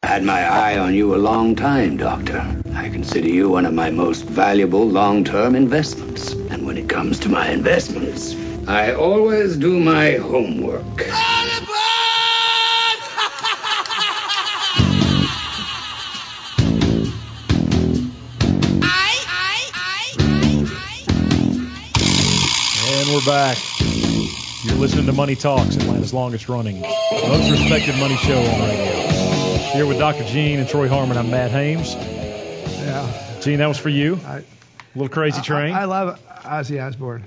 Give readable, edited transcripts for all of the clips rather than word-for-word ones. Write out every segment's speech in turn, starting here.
Had my eye on you a long time, Doctor. I consider you one of my most valuable long-term investments. And when it comes to my investments, I always do my homework. And we're back. You're listening to Money Talks, Atlanta's longest running, most respected money show on radio. Here with Dr. Gene and Troy Harmon, I'm Matt Hames. Yeah. Gene, that was for you. A little crazy train. I love Ozzy Osbourne.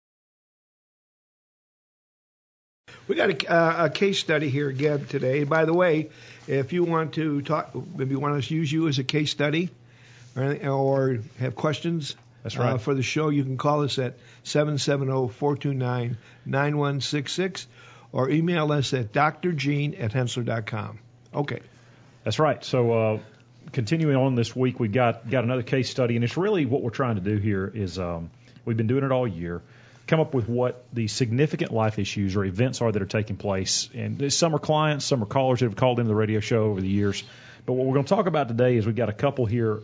We got a case study here again today. By the way, if you want to talk, maybe you want us to use you as a case study or have questions, that's right, for the show, you can call us at 770-429-9166 or email us at drgene@hensler.com. Okay. That's right. So continuing on this week, we got another case study, and it's really what we're trying to do here is we've been doing it all year, come up with what the significant life issues or events are that are taking place. And some are clients, some are callers that have called into the radio show over the years. But what we're going to talk about today is we've got a couple here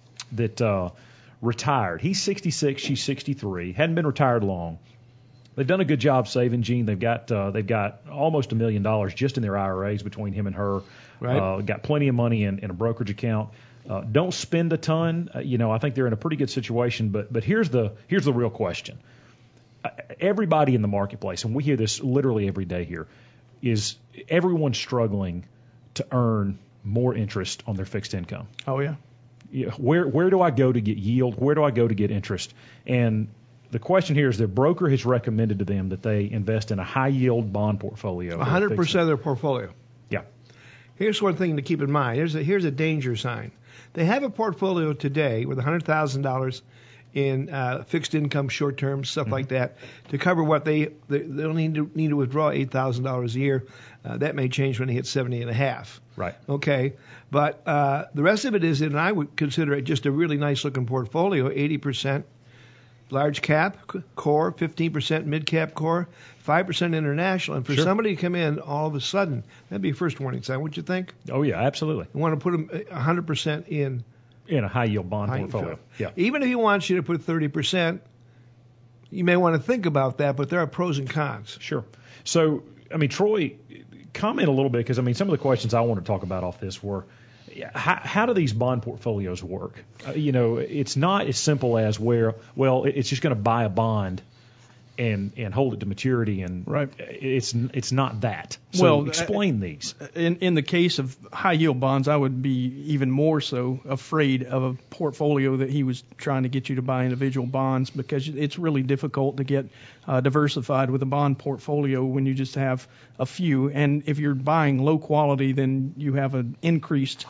that retired. He's 66, she's 63, hadn't been retired long. They've done a good job saving, Gene. They've got almost $1 million just in their IRAs between him and her. Right. Got plenty of money in a brokerage account. Don't spend a ton. I think they're in a pretty good situation. But here's the real question. Everybody in the marketplace, and we hear this literally every day here, is everyone struggling to earn more interest on their fixed income. Oh, yeah. Where do I go to get yield? Where do I go to get interest? And the question here is their broker has recommended to them that they invest in a high-yield bond portfolio. 100% of their portfolio. Yeah. Here's one thing to keep in mind. Here's a danger sign. They have a portfolio today with $100,000 in fixed income, short term, stuff like that, to cover what they don't need to withdraw $8,000 a year. That may change when they hit 70 and a half. Right. Okay. But the rest of it is, and I would consider it just a really nice looking portfolio, 80% large cap core, 15% mid cap core, 5% international. And for somebody to come in all of a sudden, that'd be a first warning sign. Wouldn't you think? Oh, yeah, absolutely. You want to put them 100% in a high-yield bond portfolio. Yeah. Even if he wants you to put 30%, you may want to think about that, but there are pros and cons. Sure. So, Troy, comment a little bit, because, some of the questions I want to talk about off this were, how do these bond portfolios work? It's not as simple as it's just going to buy a bond and hold it to maturity, and right. It's not that. So explain these. In the case of high yield bonds, I would be even more so afraid of a portfolio that he was trying to get you to buy individual bonds, because it's really difficult to get diversified with a bond portfolio when you just have a few. And if you're buying low quality, then you have an increased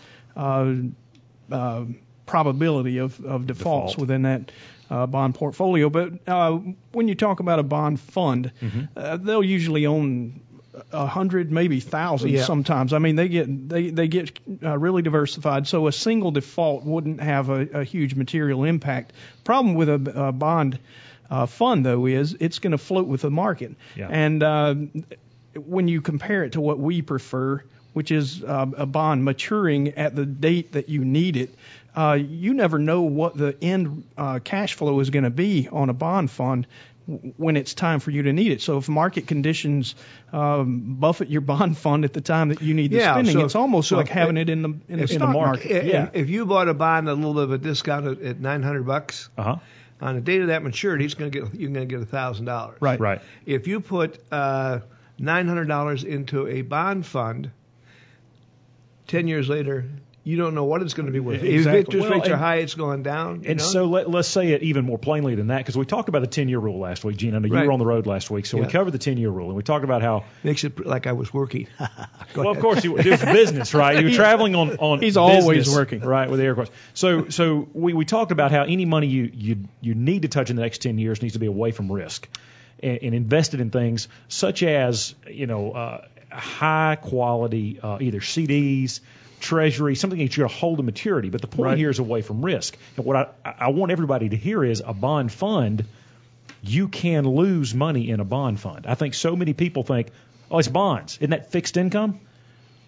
probability of defaults within that bond portfolio. But when you talk about a bond fund, they'll usually own 100, maybe thousands sometimes. They get really diversified. So a single default wouldn't have a huge material impact. Problem with a bond fund, though, is it's going to float with the market. Yeah. And when you compare it to what we prefer, which is a bond maturing at the date that you need it, you never know what the end cash flow is going to be on a bond fund when it's time for you to need it. So if market conditions buffet your bond fund at the time that you need the spending, it's almost like having it in the stock market. If you bought a bond at a little bit of a discount at $900, on the date of that maturity, you're going to get $1,000. Right. If you put $900 into a bond fund, 10 years later, you don't know what it's going to be worth. Exactly. If interest rates are high, it's going down. And so let's say it even more plainly than that, because we talked about the 10-year rule last week, Gene. I know you were on the road last week, so we covered the 10-year rule, and we talked about how... Makes it like I was working. Well, of course, it was business, right? You were traveling on He's business, always working. Right, with the air quotes. So we talked about how any money you need to touch in the next 10 years needs to be away from risk and invested in things such as, high-quality either CDs, Treasury, something that you're going to hold to maturity. But the point here is away from risk. And what I want everybody to hear is a bond fund, you can lose money in a bond fund. I think so many people think, oh, it's bonds. Isn't that fixed income?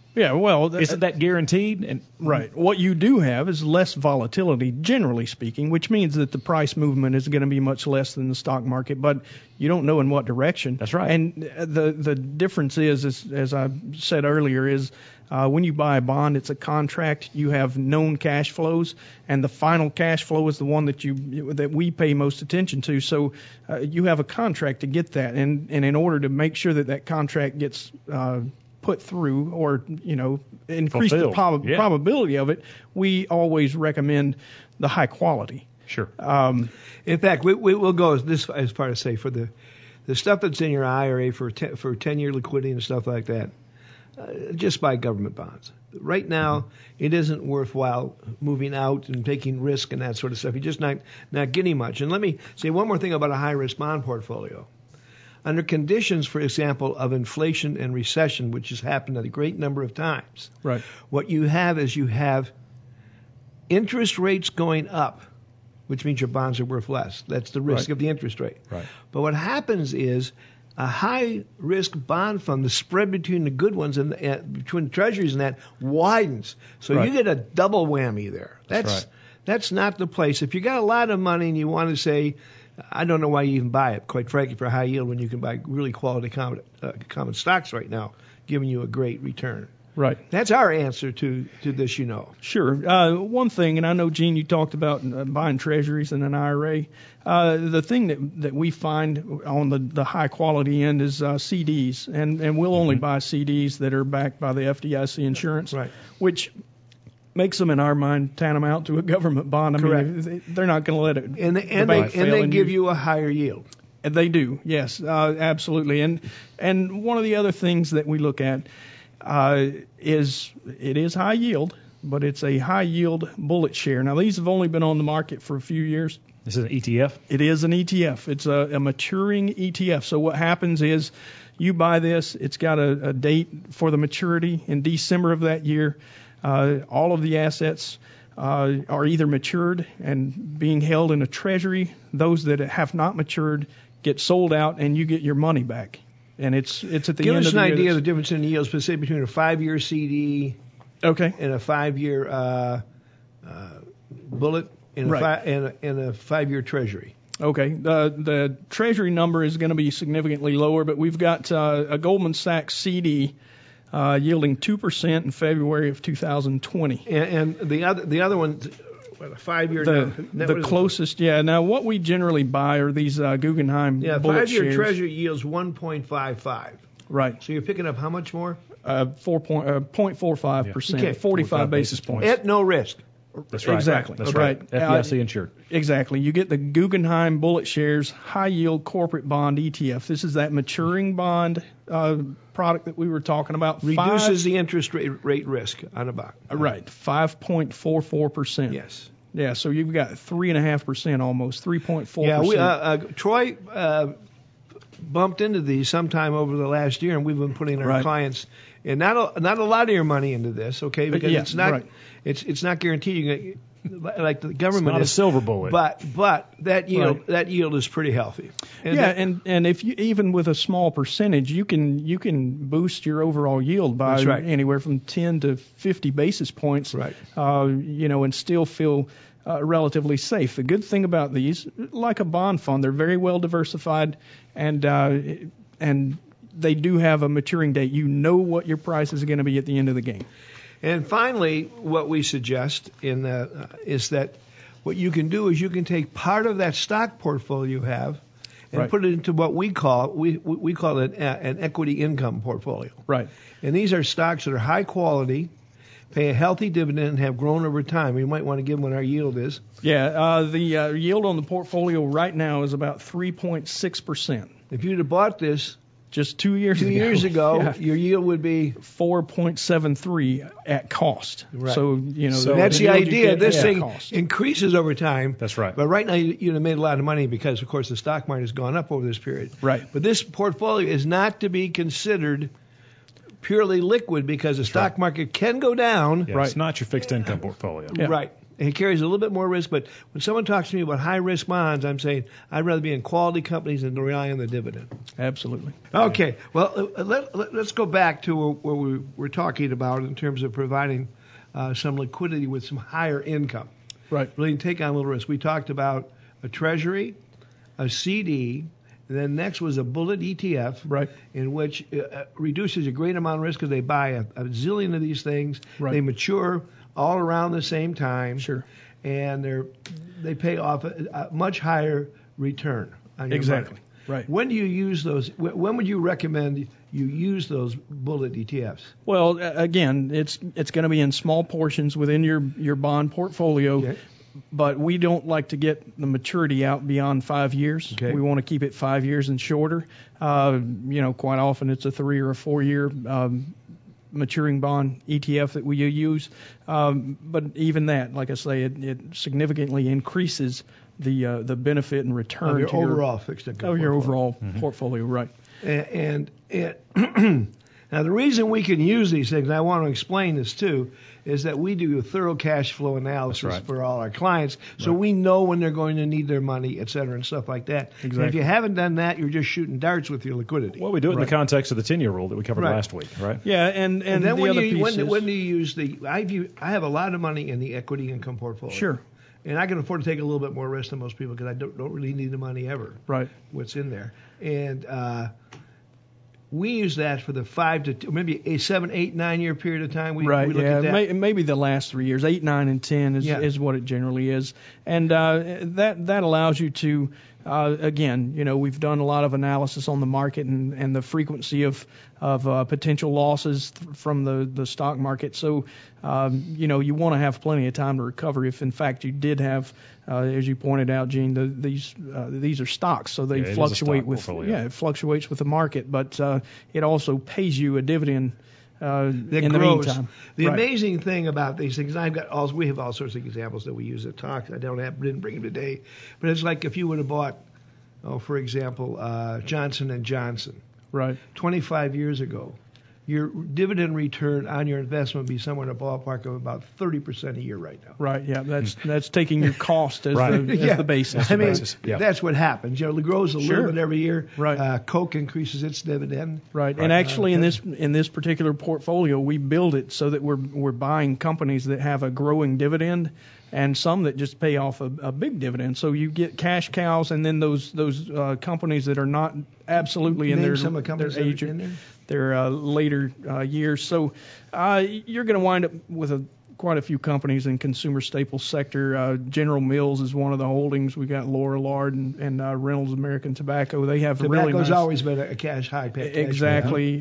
Yeah, well, Isn't that guaranteed? And right. What you do have is less volatility, generally speaking, which means that the price movement is going to be much less than the stock market, but you don't know in what direction. That's right. And the difference is, as I said earlier, is when you buy a bond, it's a contract. You have known cash flows, and the final cash flow is the one that we pay most attention to. So you have a contract to get that, and in order to make sure that contract gets put through, or increase Fulfilled. the probability of it, we always recommend the high quality. Sure. In fact, we'll go as far as say for the stuff that's in your IRA for 10-year liquidity and stuff like that, just buy government bonds. Right now, it isn't worthwhile moving out and taking risk and that sort of stuff. You're just not getting much. And let me say one more thing about a high-risk bond portfolio. Under conditions, for example, of inflation and recession, which has happened a great number of times, Right. what you have is interest rates going up, which means your bonds are worth less. That's the risk Right. of the interest rate. Right. But what happens is a high-risk bond fund, the spread between the good ones and between treasuries and that widens. So Right. you get a double whammy there. That's That's not the place. If you got a lot of money and you want to say, I don't know why you even buy it, quite frankly, for high yield when you can buy really quality common stocks right now, giving you a great return. Right. That's our answer to this, Sure. One thing, and I know, Gene, you talked about buying treasuries and an IRA. The thing that we find on the high quality end is CDs, and we'll only buy CDs that are backed by the FDIC insurance, Right. which makes them, in our mind, tantamount to a government bond. I mean, they're not going to let it. And they give you a higher yield. They do, yes, absolutely. And one of the other things that we look at is it is high yield, but it's a high yield bullet share. Now, these have only been on the market for a few years. This is an ETF? It is an ETF. It's a maturing ETF. So what happens is you buy this, it's got a date for the maturity in December of that year. All of the assets are either matured and being held in a treasury. Those that have not matured get sold out, and you get your money back. And it's at the end of the year. Give us an idea of the difference in the yields, say between a 5-year CD Okay. and a 5-year bullet and Right. a 5-year treasury. Okay. The treasury number is going to be significantly lower, but we've got a Goldman Sachs CD yielding 2% in February of 2020. And the other one, a 5-year. The closest, yeah. Now, what we generally buy are these Guggenheim bullet 5-year shares. treasury yields 1.55. Right. So you're picking up how much more? 0.45%, Okay. 45 basis points. At no risk. That's right. Exactly. That's Okay. right. FDIC insured. Exactly. You get the Guggenheim bullet shares high yield corporate bond ETF. This is that maturing bond product that we were talking about. Reduces the interest rate risk on a bond. Right. 5.44%. Yes. Yeah. So you've got 3.5% almost, 3.4%. Yeah. Troy bumped into these sometime over the last year, and we've been putting our Right. clients and not a lot of your money into this, okay? Because Yeah, it's not right. it's not guaranteed. You get, like the government It's not a is, silver bullet. but that yield is pretty healthy. And if you even with a small percentage, you can boost your overall yield by That's right. anywhere from 10 to 50 basis points. Right. And still feel relatively safe. The good thing about these, like a bond fund, they're very well diversified, and they do have a maturing date. You know what your price is going to be at the end of the game. And finally, what we suggest is that what you can do is you can take part of that stock portfolio you have and Right. put it into what we call it an equity income portfolio. Right. And these are stocks that are high quality, pay a healthy dividend, and have grown over time. We might want to give them what our yield is. Yeah. The yield on the portfolio right now is about 3.6%. If you'd have bought this Just 2 years 2 ago. years ago, Yeah. your yield would be. 4.73 at cost. Right. So So That's the yield you idea. get This at thing cost. increases over time. That's right. But right now, you'd have made a lot of money because, of course, the stock market has gone up over this period. Right. But this portfolio is not to be considered purely liquid because the stock market can go down. Yeah, It's not your fixed income portfolio. Yeah. Right. It carries a little bit more risk, but when someone talks to me about high-risk bonds, I'm saying I'd rather be in quality companies than rely on the dividend. Absolutely. Okay. Well, let's go back to where we were talking about in terms of providing some liquidity with some higher income. Right. Really take on a little risk. We talked about a treasury, a CD, and then next was a bullet ETF, Right. in which reduces a great amount of risk because they buy a zillion of these things. Right. They mature all around the same time. Sure. And they pay off a much higher return on your Exactly. money. Right. When do you use those? When would you recommend you use those bullet ETFs? Well, again, it's going to be in small portions within your bond portfolio. Okay. But we don't like to get the maturity out beyond 5 years. Okay. We want to keep it 5 years and shorter. Quite often it's a 3 or a 4 year maturing bond ETF that we use. But even that, like I say, it significantly increases the benefit and return Of your to overall fixed income. of your portfolio. overall portfolio, right? And now the reason we can use these things, and I want to explain this too, is that we do a thorough cash flow analysis That's right. for all our clients, so we know when they're going to need their money, et cetera, and stuff like that. And if you haven't done that, you're just shooting darts with your liquidity. Well, we do it in the context of the 10-year rule that we covered Right. last week, right? Yeah, and then the when other you piece is, when do you use the? I have a lot of money in the equity income portfolio. Sure. And I can afford to take a little bit more risk than most people because I don't really need the money ever. Right. What's in there, and we use that for the 5 to maybe a 7, 8, 9 year period of time. We look at that. Maybe the last 3 years, 8, 9, and 10 is what it generally is, and that allows you to, again, we've done a lot of analysis on the market and the frequency of potential losses from the stock market. So, you want to have plenty of time to recover if, in fact, you did have, as you pointed out, Gene, these are stocks, so they fluctuate with it fluctuates with the market, but it also pays you a dividend. In the meantime, the amazing thing about these things, we have all sorts of examples that we use at talks. Didn't bring them today, but it's like if you would have bought, for example, Johnson & Johnson, right, 25 years ago, your dividend return on your investment would be somewhere in a ballpark of about 30% a year right now. Right. Yeah. That's taking your cost as the basis. That's what happens. It grows a little bit every year. Right. Coke increases its dividend. Right. And actually, in this particular portfolio, we build it so that we're buying companies that have a growing dividend, and some that just pay off a big dividend. So you get cash cows, and then those companies that are not absolutely in their age, their later years. So you're going to wind up with quite a few companies in consumer staples sector. General Mills is one of the holdings. We got Lorillard and Reynolds American Tobacco. They have really nice. Tobacco's always been a cash high pay. Exactly.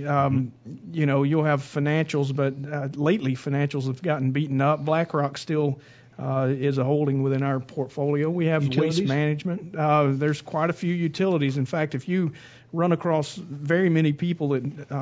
You'll have financials, but lately financials have gotten beaten up. BlackRock still is a holding within our portfolio. We have utilities? Waste Management. There's quite a few utilities. In fact, if you run across very many people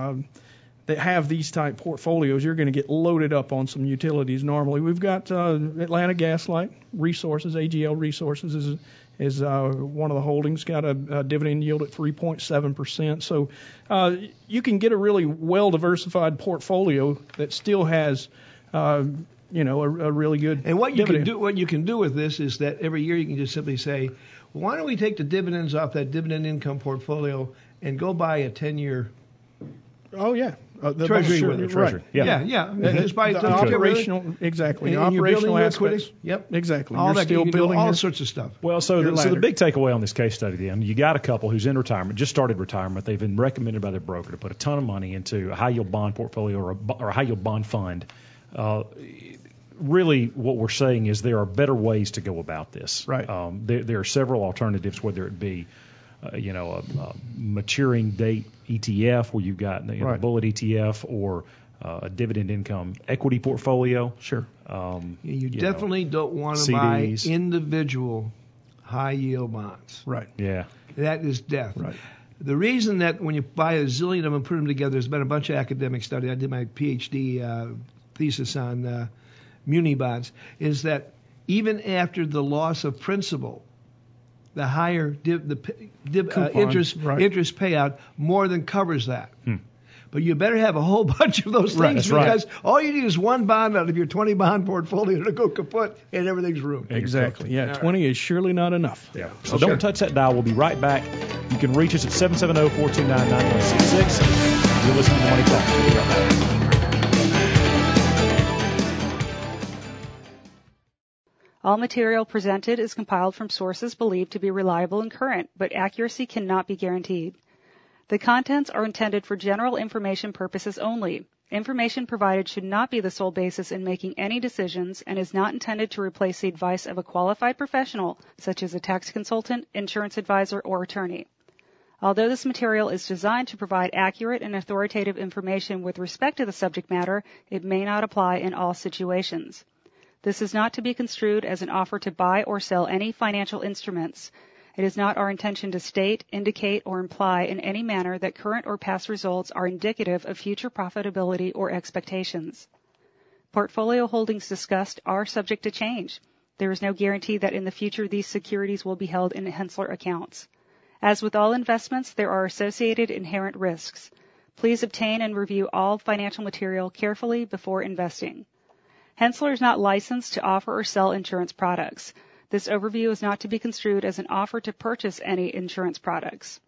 that have these type portfolios, you're going to get loaded up on some utilities normally. We've got Atlanta Gas Light Resources, AGL Resources is one of the holdings, got a dividend yield at 3.7%. So you can get a really well-diversified portfolio that still has a really good and what you dividend. can do with this is that every year you can just simply say, why don't we take the dividends off that dividend income portfolio and go buy a 10-year treasury with it. Treasury. Yeah. Just buy the operational, exactly. And operational you're aspects. Yep. Exactly. All you're that, still you building all sorts of stuff. Well, so the big takeaway on this case study, then, you got a couple who's in retirement, just started retirement. They've been recommended by their broker to put a ton of money into a high-yield bond portfolio or a high-yield bond fund. Really, what we're saying is there are better ways to go about this. Right. There are several alternatives, whether it be, a maturing date ETF where you've got a bullet ETF or a dividend income equity portfolio. Sure. You definitely don't want to buy individual high-yield bonds. Right. Yeah. That is death. Right. The reason that when you buy a zillion of them and put them together, there's been a bunch of academic study. I did my PhD thesis on muni bonds, is that even after the loss of principal, the higher interest payout more than covers that. But But you better have a whole bunch of those Right, things that's right. because all you need is one bond out of your 20 bond portfolio to go kaput and everything's ruined. Exactly. Yeah, 20 is surely not enough. Yeah. So don't touch that dial. We'll be right back. You can reach us at 770-429-9166. You're listening to Money Talk. We'll be right back. All material presented is compiled from sources believed to be reliable and current, but accuracy cannot be guaranteed. The contents are intended for general information purposes only. Information provided should not be the sole basis in making any decisions and is not intended to replace the advice of a qualified professional, such as a tax consultant, insurance advisor, or attorney. Although this material is designed to provide accurate and authoritative information with respect to the subject matter, it may not apply in all situations. This is not to be construed as an offer to buy or sell any financial instruments. It is not our intention to state, indicate, or imply in any manner that current or past results are indicative of future profitability or expectations. Portfolio holdings discussed are subject to change. There is no guarantee that in the future these securities will be held in Henssler accounts. As with all investments, there are associated inherent risks. Please obtain and review all financial material carefully before investing. Henssler is not licensed to offer or sell insurance products. This overview is not to be construed as an offer to purchase any insurance products.